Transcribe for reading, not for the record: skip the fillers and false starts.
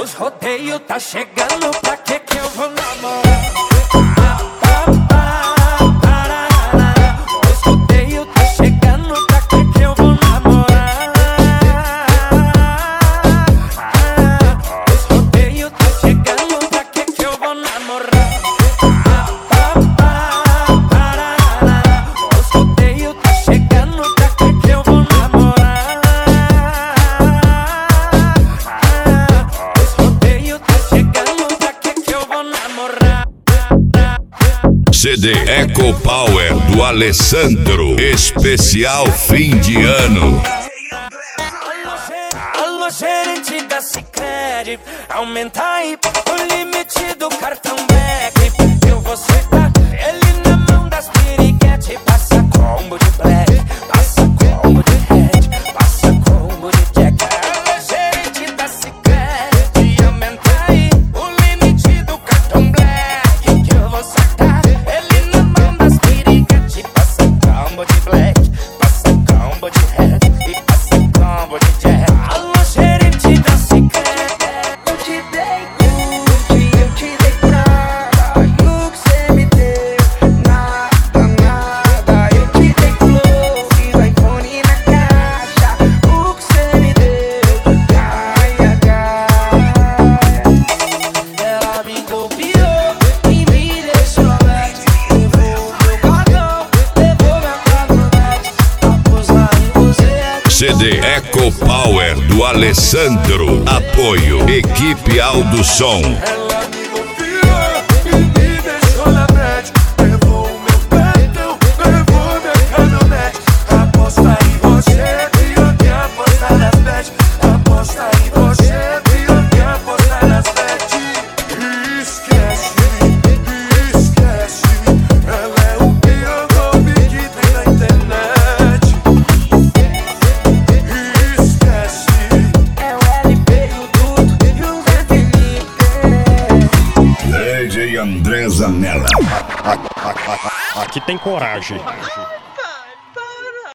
Os rodeios tá chegando, pra que eu vou namorar? Os rodeios tá chegando, pra que eu vou namorar? Os rodeios tá chegando, pra que eu vou namorar? Os rodeios tá chegando, pra que eu vou namorar? Os rodeios tá chegando, pra que eu vou namorar? CD Eco Power do Alessandro, especial fim de ano. Alô, gerente da Sicredi, aumenta aí o limite do cartão Black. Eu vou sentar ele na mão das piriguete. Passa combo de black, passa combo de red, passa combo de jack. Alô, gerente da Sicredi, aumenta aí o limite do cartão Black. Eu vou sentar ele na mão das piriguete. Passa combo de black, passa combo de red e passa combo de jack. Alô, gerente da Sicredi, Eu te dei tudo e eu te dei nada. E o que cê me deu? Nada, nada. Eu te dei flor e o iPhone na caixa. O que cê me deu? Gaia, gaia. ela me copiou e me deixou leve. Levou meu cartão, levou minha caminhonete. Após lá em você. CD Eco Power do Alessandro. Apoio Equipe Aldo Som. Ela me copiou e me deixou na frente. Levou meu cartão, levou minha caminhonete. Aposta em você, pior que apostar nas bets. Aposta em você, pior que apostar nas bets. Esquece, esquece. Ela é o pior golpe que tem na internet. Esquece. É o LP e o Dudu e o Zé Felipe. DJ André Zanella. Aqui tem coragem.